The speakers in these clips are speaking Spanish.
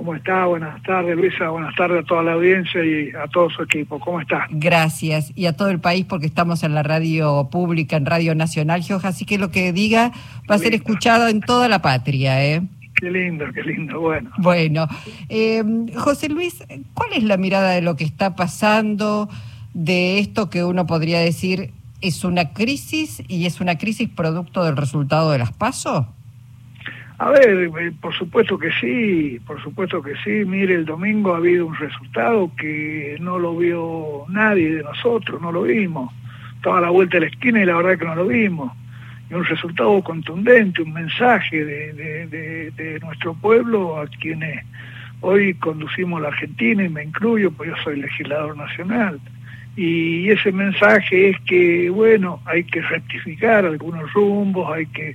¿cómo está? Buenas tardes, Luisa, buenas tardes a toda la audiencia y a todo su equipo. ¿Cómo está? Gracias, y a todo el país porque estamos en la radio pública, en Radio Nacional, Gioja, así que lo que diga va a ser escuchado en toda la patria, ¿eh? Qué lindo, bueno. Bueno, José Luis, ¿cuál es la mirada de lo que está pasando, de esto que uno podría decir es una crisis y es una crisis producto del resultado de las PASO? A ver, por supuesto que sí. Mire, el domingo ha habido un resultado que no lo vio nadie de nosotros, no lo vimos. Estaba a la vuelta de la esquina y la verdad que no lo vimos. Y un resultado contundente, un mensaje de nuestro pueblo a quienes hoy conducimos la Argentina, y me incluyo, pues yo soy legislador nacional. Y ese mensaje es que, bueno, hay que rectificar algunos rumbos, hay que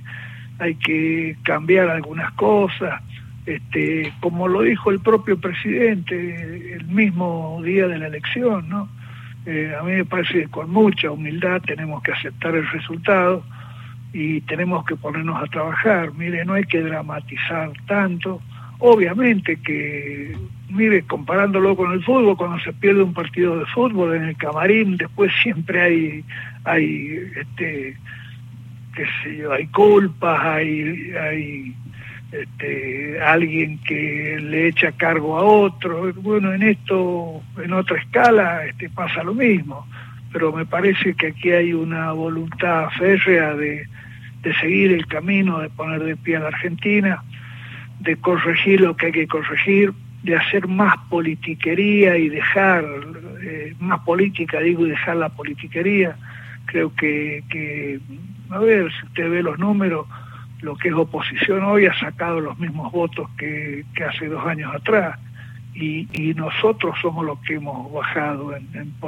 cambiar algunas cosas, como lo dijo el propio presidente el mismo día de la elección, ¿no? A mí me parece que con mucha humildad tenemos que aceptar el resultado y tenemos que ponernos a trabajar. Mire, no hay que dramatizar tanto. Obviamente que, mire, comparándolo con el fútbol, cuando se pierde un partido de fútbol en el camarín, después siempre hay qué sé yo, hay culpas, hay alguien que le echa cargo a otro. Bueno, en otra escala pasa lo mismo, pero me parece que aquí hay una voluntad férrea de seguir el camino, de poner de pie a la Argentina, de corregir lo que hay que corregir, de hacer más politiquería y dejar más política, y dejar la politiquería. Creo que a ver, si usted ve los números, lo que es oposición hoy ha sacado los mismos votos que hace 2 años atrás, y nosotros somos los que hemos bajado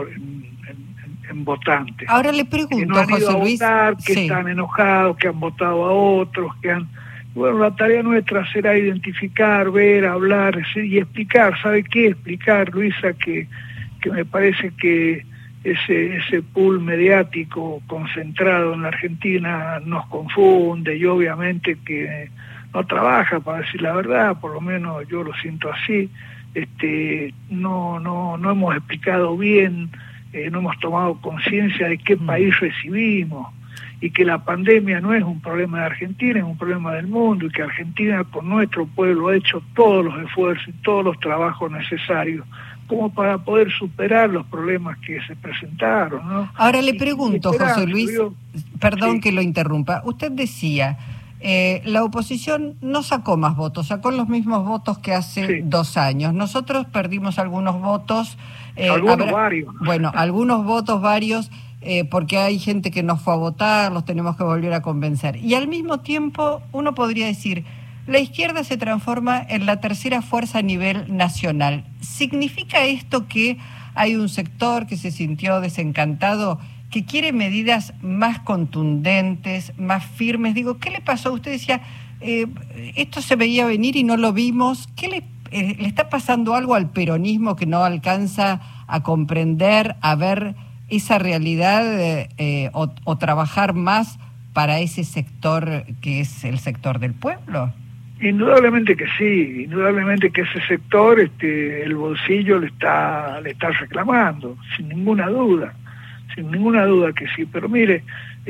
en votantes. Ahora le pregunto, que no han ido José a Luis, votar, que sí, están enojados, que han votado a otros, Bueno, la tarea nuestra será identificar, ver, hablar y explicar. ¿Sabe qué? Explicar, Luisa, que me parece que ese pool mediático concentrado en la Argentina nos confunde, y obviamente que no trabaja, para decir la verdad, por lo menos yo lo siento así. No hemos explicado bien, no hemos tomado conciencia de qué país recibimos, y que la pandemia no es un problema de Argentina, es un problema del mundo, y que Argentina con nuestro pueblo ha hecho todos los esfuerzos y todos los trabajos necesarios como para poder superar los problemas que se presentaron, ¿no? Ahora le pregunto, José Luis, perdón sí, que lo interrumpa, usted decía, la oposición no sacó más votos, sacó los mismos votos que hace 2 años. Nosotros perdimos algunos votos. Varios. Bueno, algunos votos varios, porque hay gente que no fue a votar, los tenemos que volver a convencer. Y al mismo tiempo, uno podría decir, la izquierda se transforma en la tercera fuerza a nivel nacional. ¿Significa esto que hay un sector que se sintió desencantado, que quiere medidas más contundentes, más firmes? Digo, ¿qué le pasó? Usted decía, esto se veía venir y no lo vimos. ¿Qué le está pasando algo al peronismo que no alcanza a comprender, a ver esa realidad o trabajar más para ese sector que es el sector del pueblo? Indudablemente que sí, indudablemente que ese sector, el bolsillo le está reclamando, sin ninguna duda que sí. Pero mire,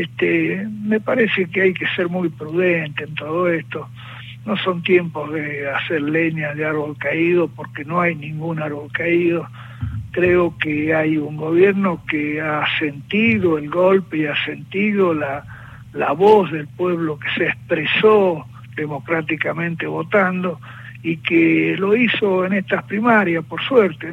me parece que hay que ser muy prudente en todo esto. No son tiempos de hacer leña de árbol caído, porque no hay ningún árbol caído. Creo que hay un gobierno que ha sentido el golpe y ha sentido la voz del pueblo que se expresó democráticamente votando, y que lo hizo en estas primarias, por suerte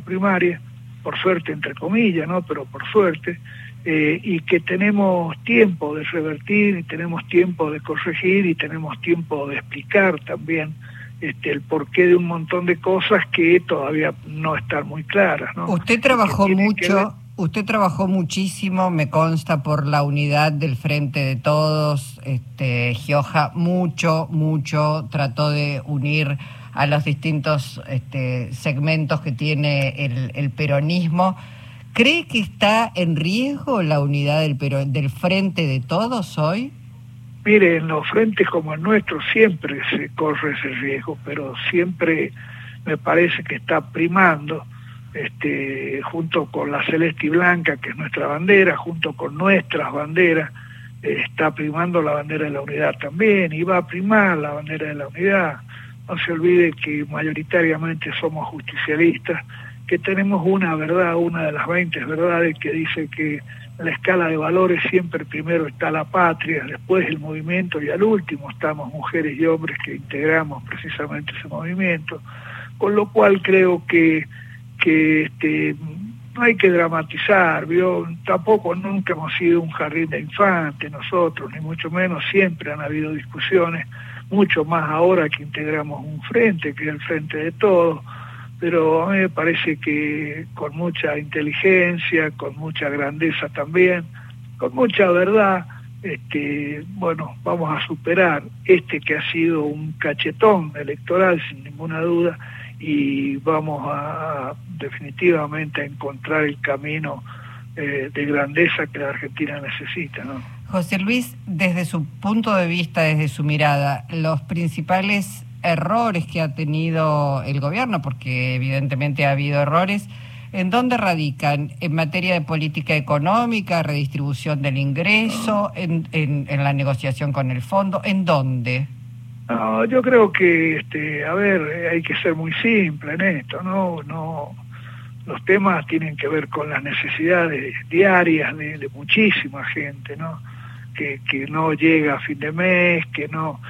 entre comillas, ¿no? Pero por suerte, y que tenemos tiempo de revertir, y tenemos tiempo de corregir, y tenemos tiempo de explicar también el porqué de un montón de cosas que todavía no están muy claras, ¿no? Usted trabajó mucho. Usted trabajó muchísimo, me consta, por la unidad del Frente de Todos, Gioja, mucho, trató de unir a los distintos segmentos que tiene el peronismo. ¿Cree que está en riesgo la unidad del Frente de Todos hoy? Mire, en los frentes como el nuestro siempre se corre ese riesgo, pero siempre me parece que está primando, junto con la celeste y blanca, que es nuestra bandera, junto con nuestras banderas, está primando la bandera de la unidad también, y va a primar la bandera de la unidad. No se olvide que mayoritariamente somos justicialistas, que tenemos una verdad, una de las 20 verdades, que dice que en la escala de valores siempre primero está la patria, después el movimiento, y al último estamos mujeres y hombres que integramos precisamente ese movimiento, con lo cual creo que no hay que dramatizar, ¿vio? Tampoco nunca hemos sido un jardín de infantes nosotros, ni mucho menos, siempre han habido discusiones, mucho más ahora que integramos un frente, que es el frente de todos, pero a mí me parece que con mucha inteligencia, con mucha grandeza también, con mucha verdad, bueno, vamos a superar que ha sido un cachetón electoral, sin ninguna duda, y vamos a definitivamente a encontrar el camino de grandeza que la Argentina necesita, ¿no? José Luis, desde su punto de vista, desde su mirada, los principales errores que ha tenido el gobierno, porque evidentemente ha habido errores, ¿en dónde radican? ¿En materia de política económica, redistribución del ingreso, en la negociación con el fondo? ¿En dónde? No, yo creo que, hay que ser muy simple en esto, ¿no? Los temas tienen que ver con las necesidades diarias de muchísima gente, ¿no? Que no llega a fin de mes, que no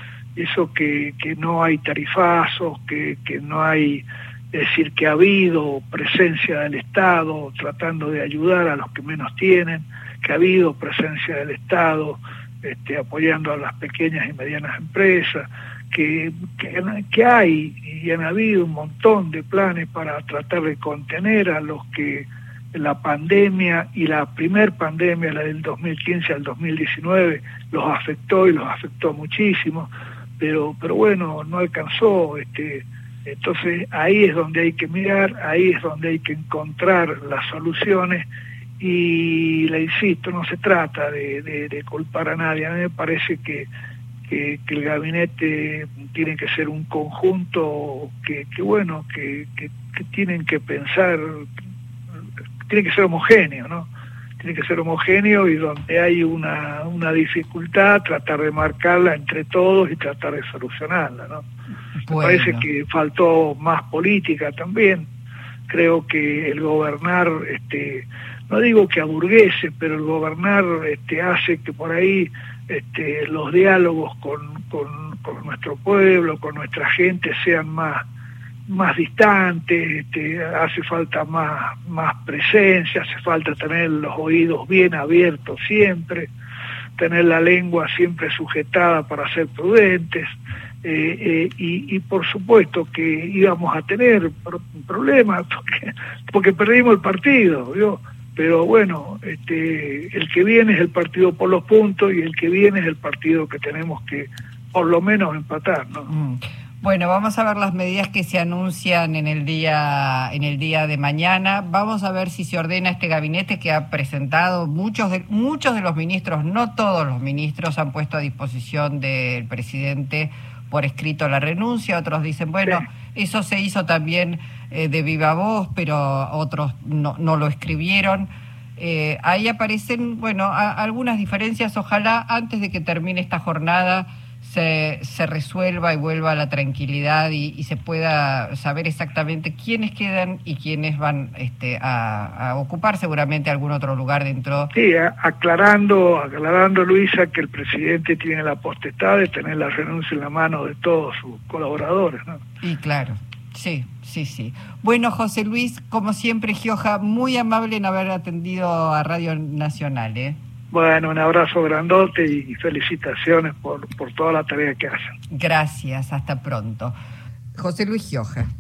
hay tarifazos, que no hay, es decir, que ha habido presencia del Estado tratando de ayudar a los que menos tienen, que ha habido presencia del Estado apoyando a las pequeñas y medianas empresas, que hay y han habido un montón de planes para tratar de contener a los que la pandemia y la primer pandemia, la del 2015 al 2019, los afectó y los afectó muchísimo, pero bueno, no alcanzó, entonces ahí es donde hay que mirar, ahí es donde hay que encontrar las soluciones, y le insisto, no se trata de culpar a nadie. A mí me parece que el gabinete tiene que ser un conjunto que tienen que pensar, tiene que ser homogéneo, ¿no? Tiene que ser homogéneo, y donde hay una dificultad, tratar de marcarla entre todos y tratar de solucionarla, ¿no? Bueno. Me parece que faltó más política también. Creo que el gobernar, no digo que aburguese, pero el gobernar hace que por ahí los diálogos con nuestro pueblo, con nuestra gente, sean más distantes, hace falta más presencia, hace falta tener los oídos bien abiertos siempre, tener la lengua siempre sujetada para ser prudentes, y por supuesto que íbamos a tener problemas porque perdimos el partido, ¿vio? Pero bueno, el que viene es el partido por los puntos, y el que viene es el partido que tenemos que por lo menos empatar, ¿no? Bueno, vamos a ver las medidas que se anuncian en el día de mañana. Vamos a ver si se ordena este gabinete que ha presentado muchos de los ministros, no todos los ministros, han puesto a disposición del presidente por escrito la renuncia. Otros dicen, bueno, sí, eso se hizo también de viva voz, pero otros no lo escribieron. Ahí aparecen, algunas diferencias. Ojalá antes de que termine esta jornada se resuelva y vuelva a la tranquilidad y se pueda saber exactamente quiénes quedan y quiénes van a ocupar seguramente algún otro lugar dentro. Sí, aclarando, Luisa, que el presidente tiene la potestad de tener la renuncia en la mano de todos sus colaboradores, ¿no? Y claro, sí. Bueno, José Luis, como siempre, Gioja, muy amable en haber atendido a Radio Nacional, ¿eh? Bueno, un abrazo grandote y felicitaciones por toda la tarea que hacen. Gracias, hasta pronto. José Luis Gioja.